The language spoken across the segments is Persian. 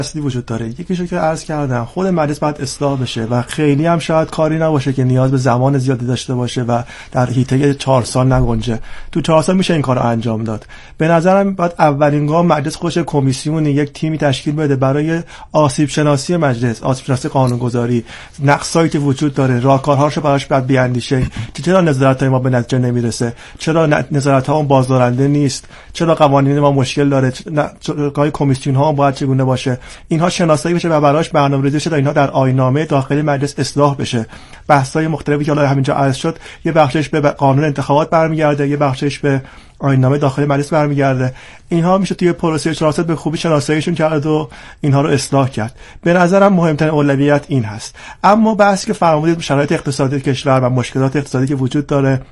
اصلی وجود داره. یکیشو که عرض کردم، خود مجلس باید اصلاح بشه و خیلی هم شاید کاری نباشه که نیاز به زمان زیادی داشته باشه و در حیطه 4 سال نگنجه. تو 4 سال میشه این کارو انجام داد. به نظرم باید اولین گام مجلس خودش کمیسیون، یک تیمی تشکیل بده برای آسیب شناسی مجلس، آسیب شناسی قانونگذاری، نقصایی که وجود داره، راهکارهاشو براش بعد بیاندیشه. چرا نظارت‌های ما به نتیجه نمیرسه؟ چرا نظارت‌ها اون بازدارنده نیست؟ چرا قوانین ما مشکل داره؟ گاهی کمیسیون‌ها باید چگونه باشه؟ اینها شناسایی بشه و براش برنامه‌ریزی بشه تا اینها در آیین‌نامه داخلی مجلس اصلاح بشه. بحث‌های مختلفی که حالا همینجا عرض شد، یه بخشش به قانون انتخابات برمیگرده، یه بخشش به آیین‌نامه داخلی مجلس برمیگرده. اینها میشه توی پروسه 4 سال به خوبی شناساییشون کرد و اینها رو اصلاح کرد. به نظرم مهمترین اولویت این هست. اما بحثی که فرمودید شرایط اقتصادی کشور و مشکلات اقتصادی که وجود داره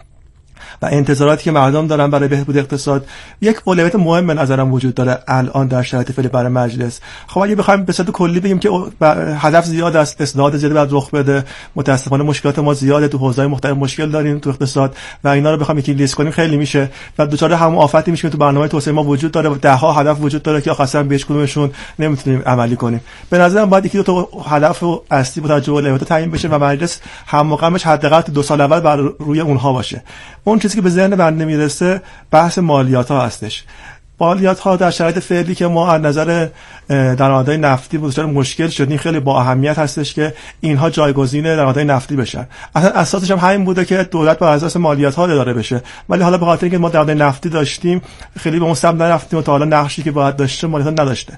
و انتظاراتی که مردم دارن برای بهبود اقتصاد، یک اولویت مهم به نظرم وجود داره الان در شرایط فعلی برای مجلس. خب اگه بخوایم به صورت کلی بگیم که هدف زیاد است، اصلاحات زیادی باید رخ بده، متاسفانه مشکلات ما زیاده، تو حوزه‌های مختلف مشکل داریم تو اقتصاد و اینا رو بخوایم یکی لیست کنیم خیلی میشه و دوچاره همون آفتی میشه که تو برنامه توسعه ما وجود داره و ده‌ها هدف وجود داره که آخرش به هیچ کدومشون نمیتونیم عملی کنیم. به نظرم باید یکی دو تا هدف اصلی با توجه به اولویت تعیین بشه و مجلس هم‌مقامش حداقل 2 سال اول بر روی اونها باشه. اون چیزی که به ذهن من نمیرسه بحث مالیات ها هستش. مالیات ها در شرایط فعلی که ما از نظر درآمدهای نفتی بسیار مشکل شدیم، خیلی با اهمیت هستش که اینها جایگزین درآمدهای نفتی بشن. اصلا اساسش هم همین بوده که دولت بر اساس مالیات ها اداره بشه، ولی حالا به خاطر اینکه ما درآمد نفتی داشتیم خیلی به اون سمت نرفتیم و تا حالا نقشی که باید داشته مالیات نداشته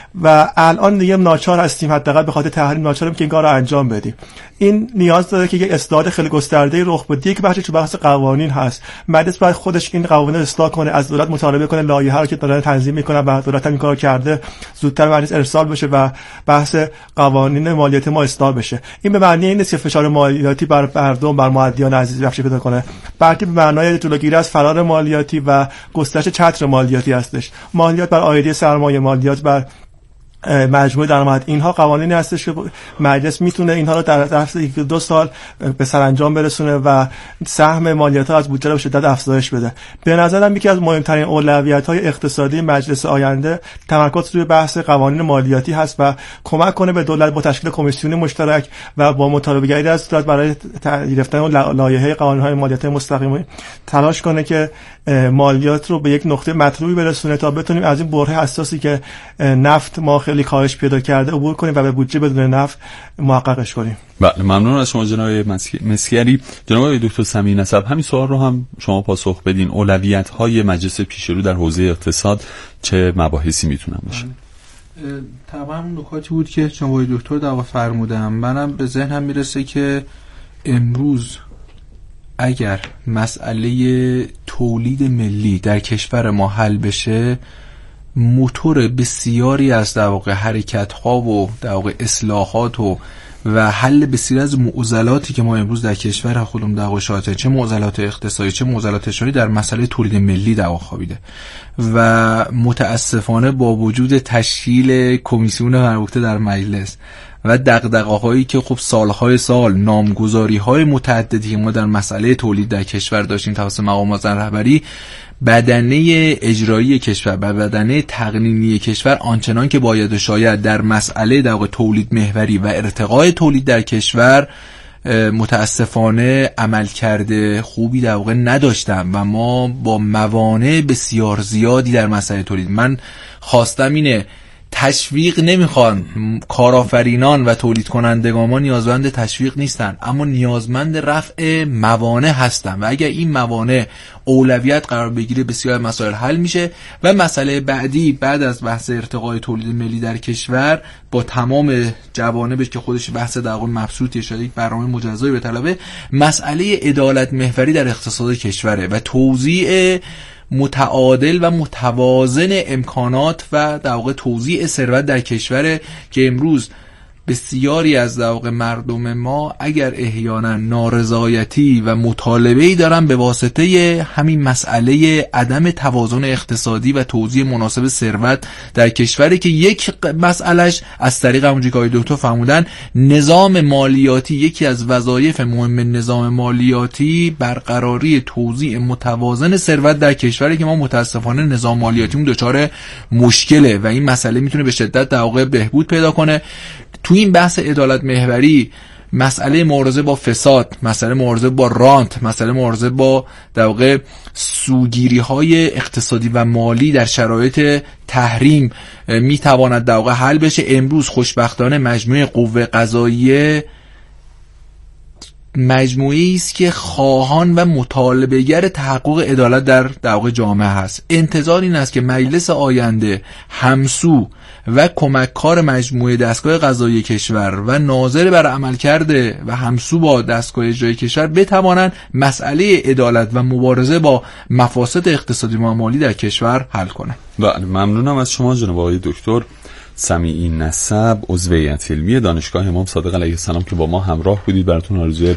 و الان دیگه ناچار هستیم حداقل به خاطر تحریم ناچاریم که این کارو انجام بدیم. این نیاز داره که یک اصلاح خیلی گسترده رخ بده. یک بخشی تو بحث قوانین هست. مجلس باید خودش این قوانین رو اصلاح کنه، از دولت مطالبه کنه لایحه رو که داره تنظیم میکنه و دولت هم این کارو کرده زودتر مجلس ارسال بشه و بحث قوانین مالیاتی ما اصلاح بشه. این به معنی این نیست که فشار مالیاتی بر مردم، بر مؤدیان عزیز افزایش پیدا کنه، بلکه به معنای جلوگیری از فرار مالیاتی و گسترش چتر مالیاتی هستش. مالیات بر عایده سرمایه، مالیات بر مجموع درآمد، اینها قوانینی هستش که مجلس میتونه اینها رو در ظرف 1-2 سال به سرانجام برسونه و سهم مالیات‌ها از بودجه رو به شدت افزایش بده. به نظرم یکی از مهمترین اولویت‌های اقتصادی مجلس آینده تمرکز روی بحث قوانین مالیاتی هست و کمک کنه به دولت با تشکیل کمیسیون مشترک و با مطالبه‌گری از دولت برای گرفتن لایحه قوانین‌های مالیاتی مستقیم تلاش کنه که مالیات رو به یک نقطه مطلوبی برسونه تا بتونیم از این بحران حساسی که نفت ما خیلی کاهش پیدا کرده عبور کنیم و به بودجه بدون نفت محققش کنیم. بله، ممنون از شما جناب مسکری. جناب دکتر سمیع نسب، همین سوال رو هم شما پاسخ بدین. اولویت‌های مجلس پیش رو در حوزه اقتصاد چه مباحثی میتونن باشه؟ طبعا اون نکاتی بود که جناب دکتر در واقع فرمودن. منم به ذهنم میرسه که امروز اگر مسئله تولید ملی در کشور ما حل بشه، موتور بسیاری از در واقع حرکت‌ها و در واقع اصلاحات و حل بسیاری از معضلاتی که ما امروز در کشور خودمون در واقع شاهدیم، چه معضلات اقتصادی چه معضلات اجتماعی، در مسئله تولید ملی در واقع خوابیده و متاسفانه با وجود تشکیل کمیسیون مربوطه در مجلس و دغدغه‌هایی که خب سالهای سال نامگذاری‌های متعددی ما در مسئله تولید در کشور داشتیم توسط مقامات رهبری، بدنه اجرایی کشور و بدنه تقنینی کشور آنچنان که باید و شاید در مسئله در واقع تولید محوری و ارتقای تولید در کشور متاسفانه عمل کرده خوبی در واقع نداشتم و ما با موانع بسیار زیادی در مسئله تولید، من خواستم اینه تشویق نمیخوان، کارآفرینان و تولید کنندگان ما نیازمند تشویق نیستن، اما نیازمند رفع موانع هستن و اگر این موانع اولویت قرار بگیره بسیار مسائل حل میشه. و مسئله بعدی بعد از بحث ارتقای تولید ملی در کشور با تمام جوانبش که خودش بحث در واقع مبسوطی شده، یک برنامه مجزایی به طلبه، مسئله عدالت محوری در اقتصاد کشوره و توزیع متعادل و متوازن امکانات و در واقع توزیع ثروت در کشور که امروز بسیاری از در واقع مردم ما اگر احیانا نارضایتی و مطالبه‌ای دارن به واسطه همین مسئله عدم توازن اقتصادی و توزیع مناسب ثروت در کشوری که یک مسئلهش از طریق همونجوری که آقای دکتر فرمودن نظام مالیاتی، یکی از وظایف مهم نظام مالیاتی برقراری توزیع متوازن ثروت در کشوری که ما متاسفانه نظام مالیاتیمون دچار مشکله و این مسئله میتونه به شدت در واقع بهبود پیدا کنه. تو این بحث عدالت محوری مسئله مبارزه با فساد، مسئله مبارزه با رانت، مسئله مبارزه با در واقع سوگیری‌های اقتصادی و مالی در شرایط تحریم میتواند در واقع حل بشه. امروز خوشبختانه مجموعه قوه قضاییه مجموعه‌ای است که خواهان و مطالبه‌گر تحقق عدالت در واقع جامعه هست. انتظار این است که مجلس آینده همسو و کمککار مجموعه دستگاه قضایی کشور و ناظر بر عملکرد و همسو با دستگاه اجرایی کشور بتوانند مسئله عدالت و مبارزه با مفاسد اقتصادی و مالی در کشور حل کنند. بله، ممنونم از شما جناب آقای دکتر سمیعی نسب، عضو هیئت علمی دانشگاه امام صادق علیه السلام که با ما همراه بودید. براتون آرزوی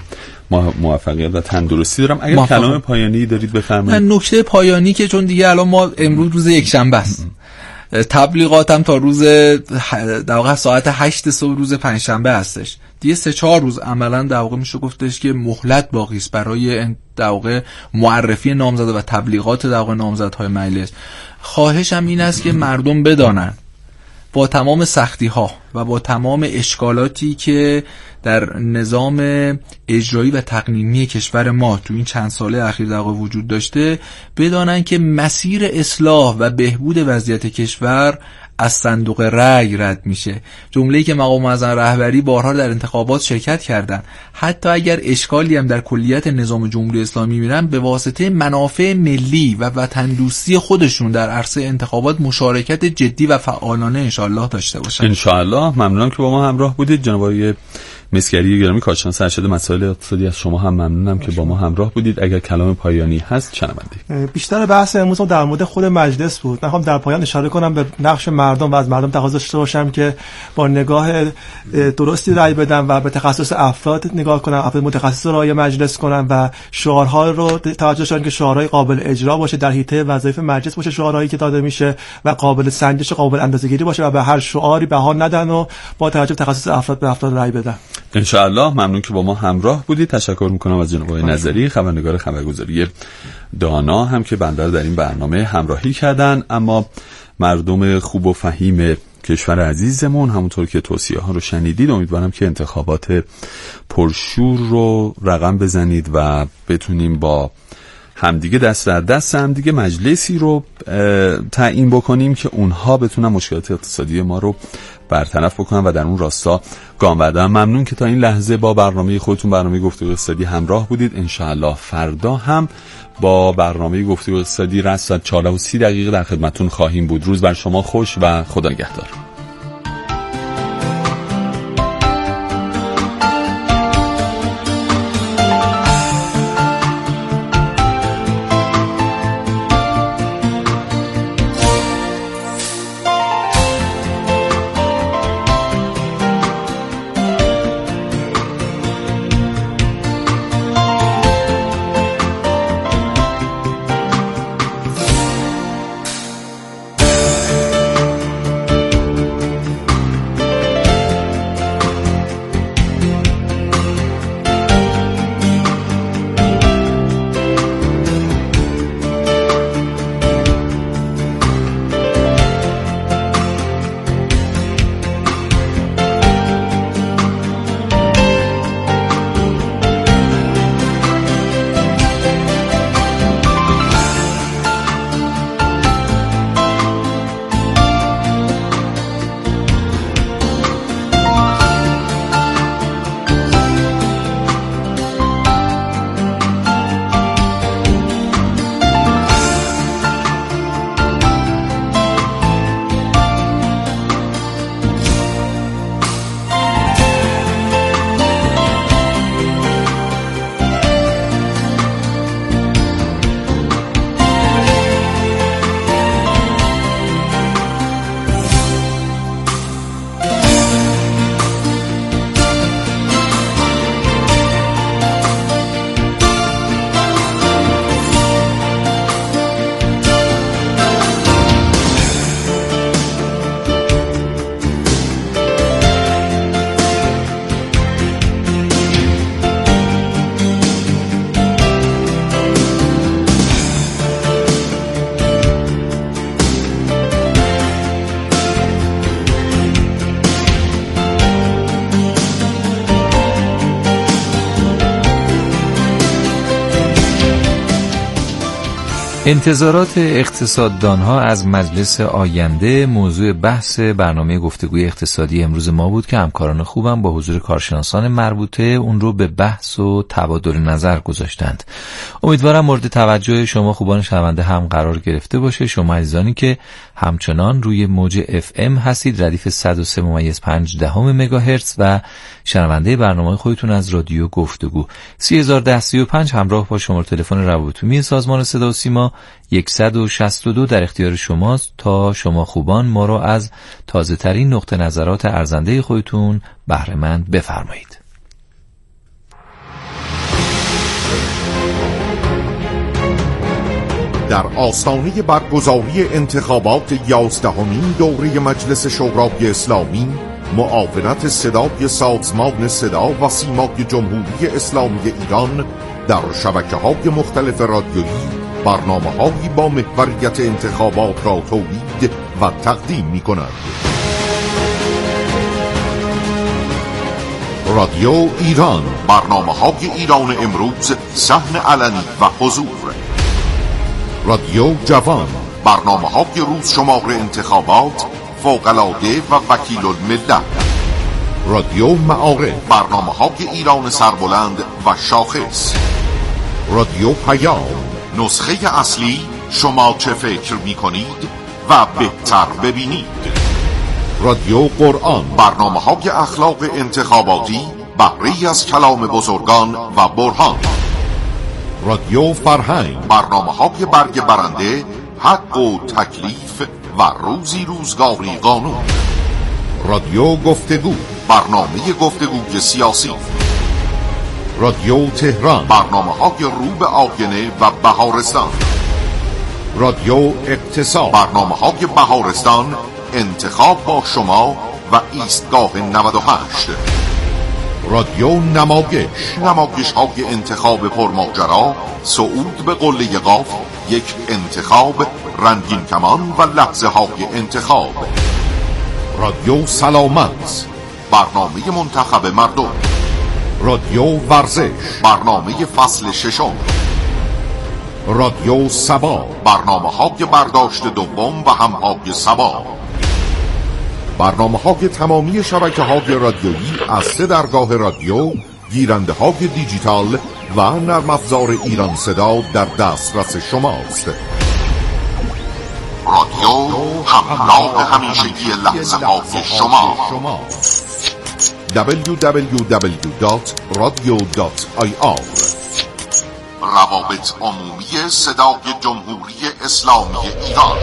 موفقیت و تندرستی دارم. اگر کلام پایانی دارید بفرمایید. نکته پایانی که چون دیگه الان ما امروز روز یکشنبه است، تبلیغاتم تا روز در واقع ساعت 8 صبح روز پنجشنبه هستش. دیگه 3-4 روز عملا در واقع میشه گفتش که مهلت باقی است برای در واقع معرفی نامزد و تبلیغات در واقع نامزدهای مجلس. خواهشم این است که مردم بدانن با تمام سختی ها و با تمام اشکالاتی که در نظام اجرایی و تقنینی کشور ما تو این چند ساله اخیر در واقع وجود داشته، بدانن که مسیر اصلاح و بهبود وضعیت کشور از صندوق رأی رد میشه. جمله‌ای که مقام معظم رهبری بارها در انتخابات شرکت کردن، حتی اگر اشکالی هم در کلیت نظام جمهوری اسلامی میرن، به واسطه منافع ملی و وطن دوستی خودشون در عرصه انتخابات مشارکت جدی و فعالانه انشالله داشته باشن. انشالله. ممنونم که با ما همراه بودید. جناب آقای مسگری گرامی، کارشناس ارشد مسائل اقتصادی، از شما هم ممنونم که با ما همراه بودید. اگر کلام پایانی هست شنوندید. بیشتر بحث امروز در مورد خود مجلس بود. میخوام در پایان اشاره کنم به نقش مردم و از مردم تقاضا داشته باشم که با نگاه درستی رأی بدن و به تخصص افراد نگاه کنن، افراد متخصص رو رأی مجلس کنن و شعارها رو توجه داشتن که شعارهای قابل اجرا باشه، در حیطه وظایف مجلس باشه شعارهایی که داده میشه و قابل سنجش و قابل اندازه‌گیری باشه و به هر شعاری بها ندن و با توجه به تخصص افراد به افراد رأی بدن. انشاءالله. ممنون که با ما همراه بودید. تشکر میکنم از جناب آقای نظری، خبرنگار خبرگزاری دانا، هم که بنده رو در این برنامه همراهی کردن. اما مردم خوب و فهیم کشور عزیزمون، همونطور که توصیه ها رو شنیدید، امیدوارم که انتخابات پرشور رو رقم بزنید و بتونیم با همدیگه دست در دست همدیگه مجلسی رو تعیین بکنیم که اونها بتونن مشکلات اقتصادی ما رو برطرف بکنن و در اون راستا گام بردارن. ممنون که تا این لحظه با برنامه خودتون، برنامه گفتگو اقتصادی همراه بودید. انشاءالله فردا هم با برنامه گفتگو اقتصادی رس ساعت 4:30 در خدمتتون خواهیم بود. روز بر شما خوش و خدا نگهدار. انتظارات اقتصاددانها از مجلس آینده موضوع بحث برنامه گفتگوی اقتصادی امروز ما بود که همکاران خوبم با حضور کارشناسان مربوطه اون رو به بحث و تبادل نظر گذاشتند. امیدوارم مورد توجه شما خوبان شنونده هم قرار گرفته باشه. شما عزیزانی که همچنان روی موج FM هستید، ردیف 103.5 مگاهرتز و شنونده برنامه خودتون از رادیو گفتگو 301035 همراه با شماره تلفن روابط عمومی سازمان صدا و سیما 162 در اختیار شماست تا شما خوبان ما رو از تازه ترین نقطه نظرات ارزنده خودتون بهره مند بفرمایید. در آستانه برگزاری انتخابات 11مین دوره مجلس شورای اسلامی، معاونت صدای سازمان صدا و سیمای جمهوری اسلامی ایران در شبکه‌های مختلف رادیویی برنامه‌هایی با محوریت انتخابات را تولید و تقدیم می‌کند. رادیو ایران، برنامه‌های ایران امروز، صحن علنی و حضور. رادیو جوان، برنامه‌های روز شمار انتخابات، فوق‌العاده و وکیل الملت. رادیو معارف، برنامه‌های ایران سربلند و شاخص. رادیو پیام، نسخه اصلی شما چه فکر می‌کنید و بهتر ببینید. رادیو قرآن، برنامه‌های اخلاق انتخاباتی، بهره‌ای از کلام بزرگان و برهان. رادیو فرهنگ، برنامه‌های برگ برنده، حق و تکلیف و روزی روزگاری قانون. رادیو گفتگو، برنامه گفتگوی سیاسی. رادیو تهران، برنامه‌های رو به آینه و بهارستان. رادیو اقتصاد، برنامه‌های بهارستان، انتخاب با شما و ایستگاه 98. رادیو نمایش‌های انتخاب پرماجرا، صعود به قله قاف، یک انتخاب، رنگین کمان و لحظه های انتخاب. رادیو سلامت، برنامه منتخب مردم. رادیو ورزش، برنامه فصل 6. رادیو سبا، برنامه‌های برداشت دوم و همهای سبا. برنامه‌های تمامی شبکه‌های رادیویی از 3 درگاه رادیو، گیرنده‌های دیجیتال و نرم افزار ایران صدا در دسترس شماست. رادیو همراه همیشگی لحظه‌های شما. www.radio.ir روابط عمومی صدای جمهوری اسلامی ایران.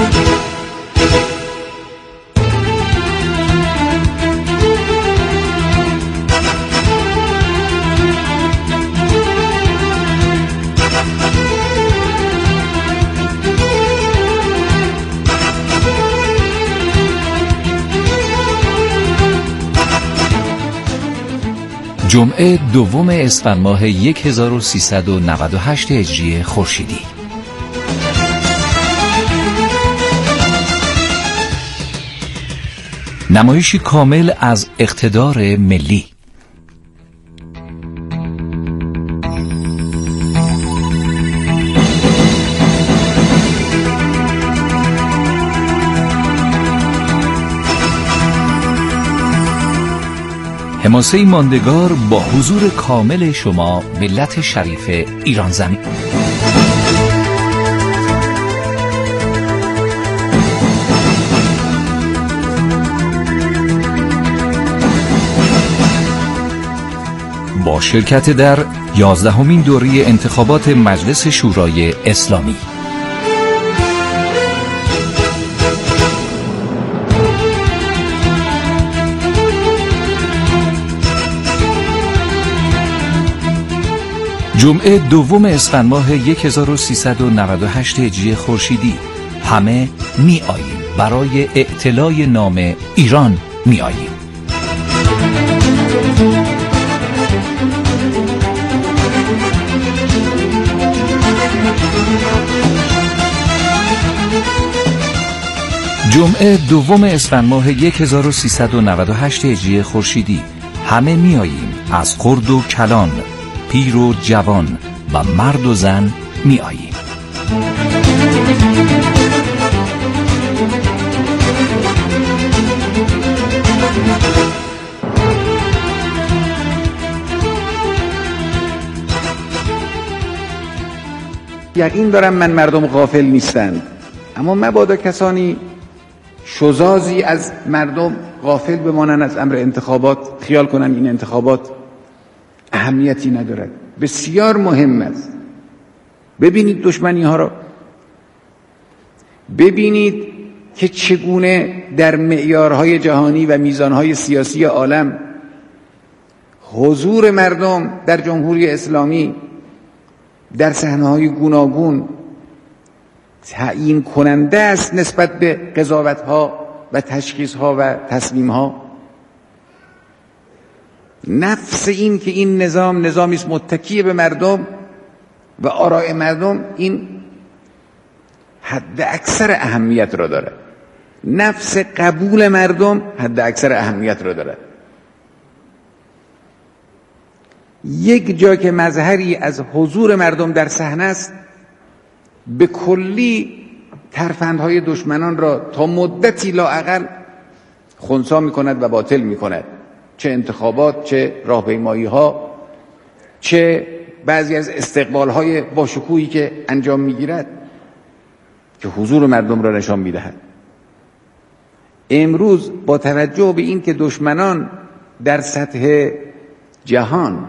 جمعه دوم اسفند ماه 1398 هجری خورشیدی. نمایشی کامل از اقتدار ملی. حماسه ماندگار با حضور کامل شما ملت شریف ایران زمین. با شرکت در 11مین دوره انتخابات مجلس شورای اسلامی. جمعه دوم اسفند ماه 1398 هجری خورشیدی. همه می آییم برای اعتلای نام ایران می آییم. جمعه دوم اسفند ماه 1398 هجری خورشیدی. همه می آییم از خرد و کلان، پیر و جوان و مرد و زن می آییم. یقین دارم من مردم غافل نیستند، اما مبادا کسانی شزازی از مردم غافل بمانند از امر انتخابات، خیال کنن این انتخابات اهمیتی ندارد. بسیار مهم است. ببینید دشمنی ها را، ببینید که چگونه در معیارهای جهانی و میزانهای سیاسی عالم حضور مردم در جمهوری اسلامی در صحنه‌های گوناگون تعیین کننده است نسبت به قضاوت‌ها و تشخیص‌ها و تصمیم‌ها. نفس این که این نظامی است متکی به مردم و آراء مردم، این حد اکثر اهمیت را دارد. نفس قبول مردم حد اکثر اهمیت را دارد. یک جا که مظهری از حضور مردم در صحنه است، به کلی ترفندهای دشمنان را تا مدتی لااقل خنثی می‌کند و باطل می‌کند. چه انتخابات، چه راهپیمایی‌ها، چه بعضی از استقبال‌های باشکوهی که انجام می‌گیرد که حضور مردم را نشان می‌دهد. امروز با توجه به این که دشمنان در سطح جهان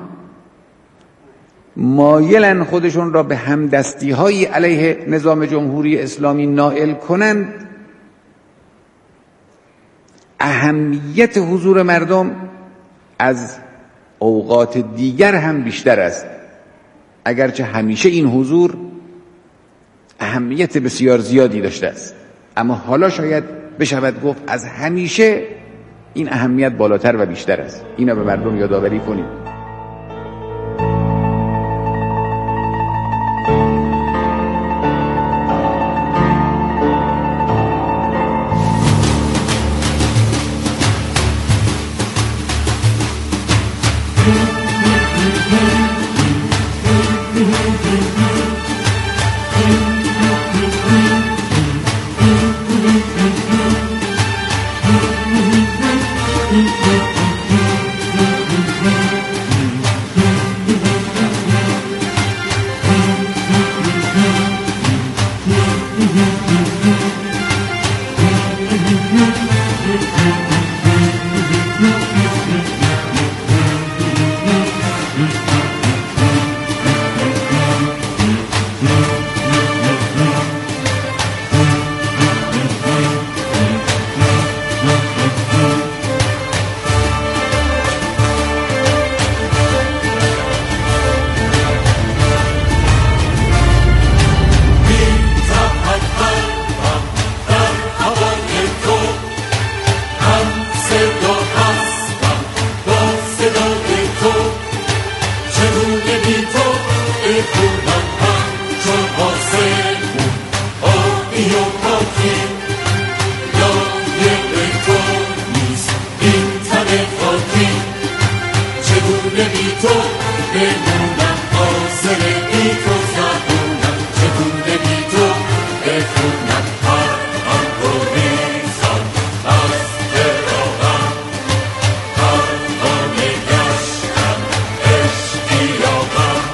مایلن خودشون را به همدستی‌های علیه نظام جمهوری اسلامی نائل کنند، اهمیت حضور مردم از اوقات دیگر هم بیشتر است. اگرچه همیشه این حضور اهمیت بسیار زیادی داشته است، اما حالا شاید بشود گفت از همیشه این اهمیت بالاتر و بیشتر است. اینا به مردم یادآوری کنید. بیا پاکی لایق تو نیست این تن خاکی چگونه بی تو بمونم حاصل بی تو زبونم چگونه بی تو بخونم هر آنگوریزان از براغم پروانه گشتم عشقی یابم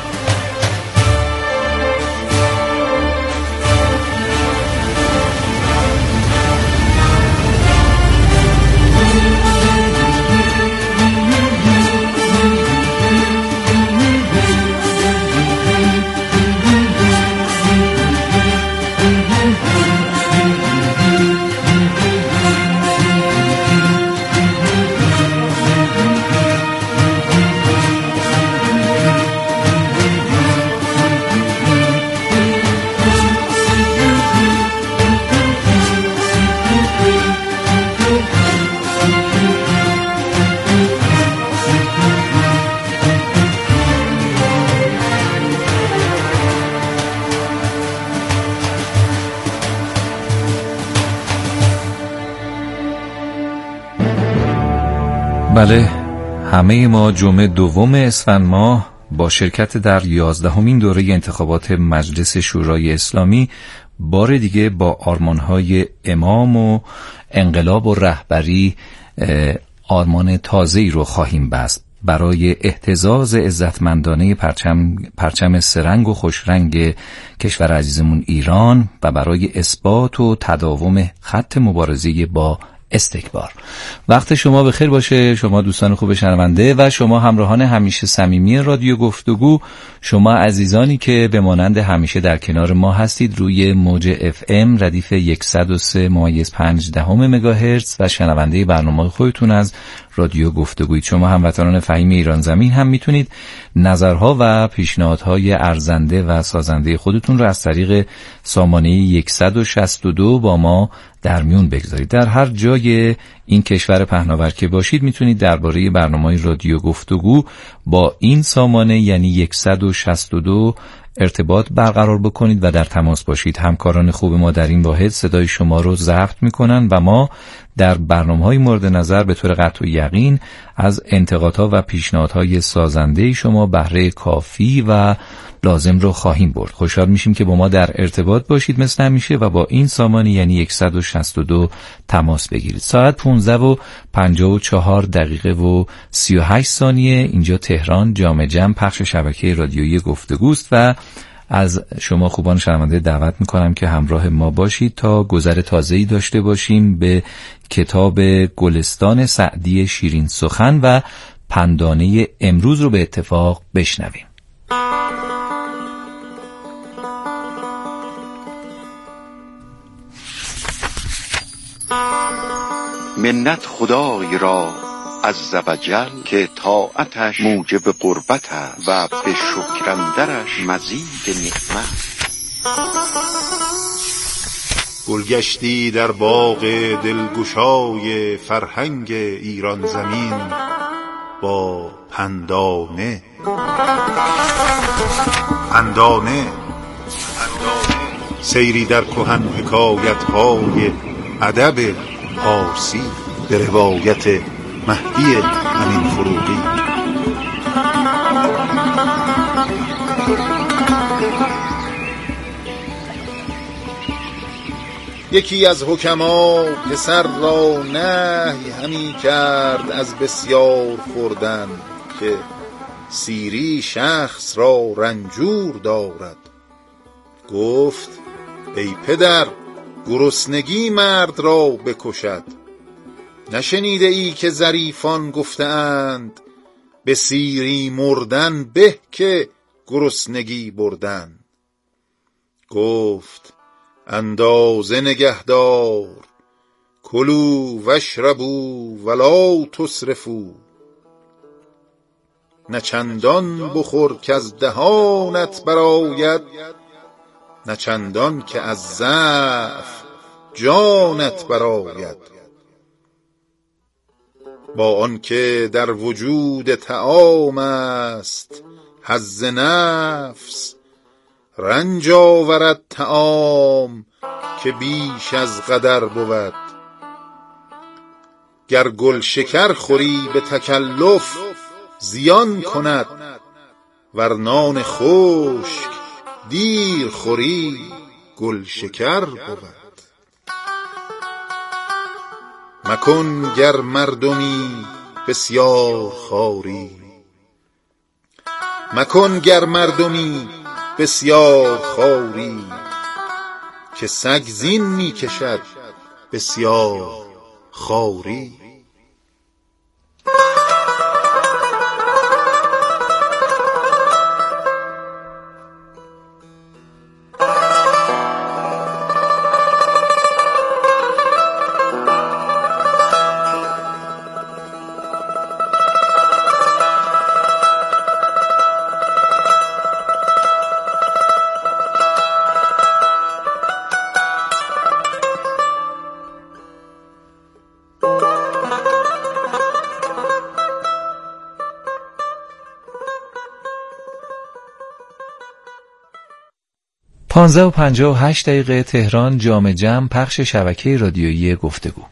بله، همه ما جمعه دوم اسفند ماه با شرکت در 11مین دوره انتخابات مجلس شورای اسلامی بار دیگه با آرمان‌های امام و انقلاب و رهبری آرمان تازه‌ای رو خواهیم بست برای اهتزاز عزتمندانه پرچم سرنگ و خوشرنگ کشور عزیزمون ایران و برای اثبات و تداوم خط مبارزه با استکبار. وقت شما بخیر باشه شما دوستان خوب شنونده و شما همراهان همیشه صمیمی رادیو گفتگو، شما عزیزانی که به مانند همیشه در کنار ما هستید روی موج FM ردیف 103.5 مگاهرتز و شنونده برنامه خودتون از رادیو گفتگویید. شما هموطنان فهیم ایران زمین هم میتونید نظرها و پیشنهادهای ارزنده و سازنده خودتون رو از طریق سامانه 162 با ما در میون بگذارید. در هر جای این کشور پهناور که باشید میتونید درباره برنامه‌های رادیو گفتگو با این سامانه یعنی 162 ارتباط برقرار بکنید و در تماس باشید. همکاران خوب ما در این واحد صدای شما رو ضبط میکنن و ما در برنامه‌های مورد نظر به طور قطع و یقین از انتقادها و پیشنهادهای سازنده شما بهره کافی و لازم رو خواهیم برد. خوشحال میشیم که با ما در ارتباط باشید مثل همیشه و با این سامانه یعنی 162 تماس بگیرید. ساعت 15:54 و 38 ثانیه اینجا تهران جام جم پخش شبکه رادیویی گفتگوست و از شما خوبان شنونده دعوت میکنم که همراه ما باشید تا گذر تازه‌ای داشته باشیم به کتاب گلستان سعدی شیرین سخن و پندانه امروز رو به اتفاق بشنویم. منت خدای را عز و جل که طاعتش موجب قربت است و به شکرندرش مزید نعمت. گلگشتی در باغ دلگشای فرهنگ ایران زمین با پندانه سیری در کهن حکایت‌های ادب پارسی به روایت مهدی امین فروغی. یکی از حکما پسر را نهی همی کرد از بسیار خوردن که سیری شخص را رنجور دارد. گفت ای پدر گرسنگی مرد را بکشد. نشنیده ای که ظریفان گفته اند به سیری مردن به که گرسنگی بردن. گفت اندازه نگهدار کلوا واشربوا ولا تسرفوا. نه چندان بخور که از دهانت برآید نه چندان که از ضعف جانت برآید. با آنکه در وجود طعام است حظ نفس رنج آورد طعام که بیش از قدر بود. گر گل شکر خوری به تکلف زیان کند، ور نان خشک دیر خوری گل شکر بود. مکن گر مردمی بسیار خواری، مکن گر مردمی بسیار خواری، که سگ زین می کشد بسیار خواری. پانزده و 58 دقیقه تهران جام جم، پخش شبکه رادیویی گفتگو.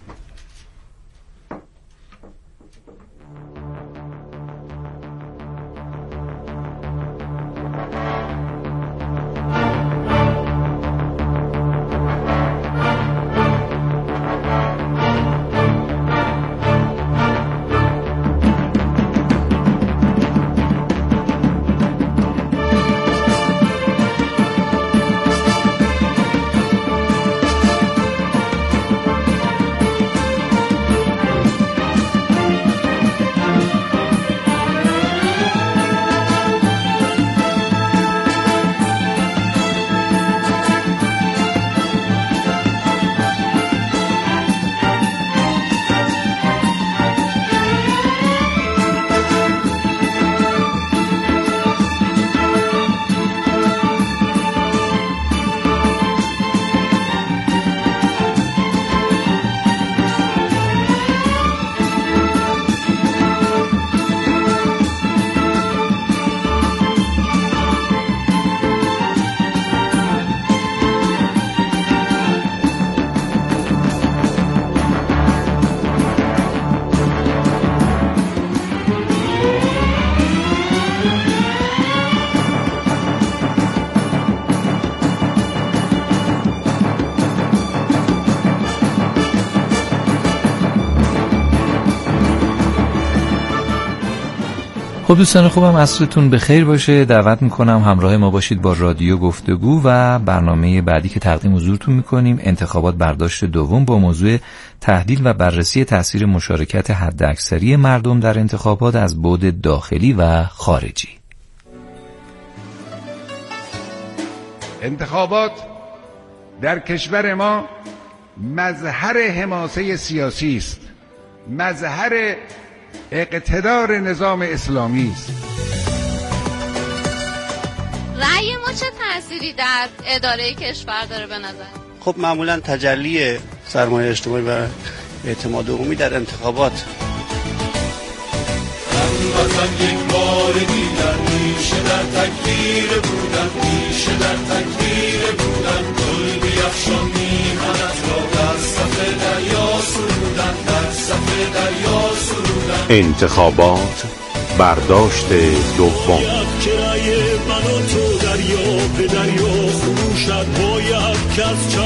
خب دوستان خوبم، عصرتون بخیر باشه. دعوت میکنم همراه ما باشید با رادیو گفتگو و برنامه بعدی که تقدیم حضورتون میکنیم، انتخابات برداشت دوم، با موضوع تحلیل و بررسی تأثیر مشارکت حداکثری مردم در انتخابات از بعد داخلی و خارجی. انتخابات در کشور ما مظهر حماسه سیاسی است، مظهر اقتدار نظام اسلامی است. رأی ما چه تأثیری در اداره کشور داره به نظر؟ خب معمولا تجلی سرمایه اجتماعی و اعتماد عمومی در انتخابات. هموطن یک بار دیگر میشه در تکبیر بودن، میشه در تکبیر بودن، گل بیفشان میهنت را در صف دریا سرودن، در صف دریا سرودن. انتخابات برداشت دوم. کرایه من و تو دریا به دریا خروشد، باید که از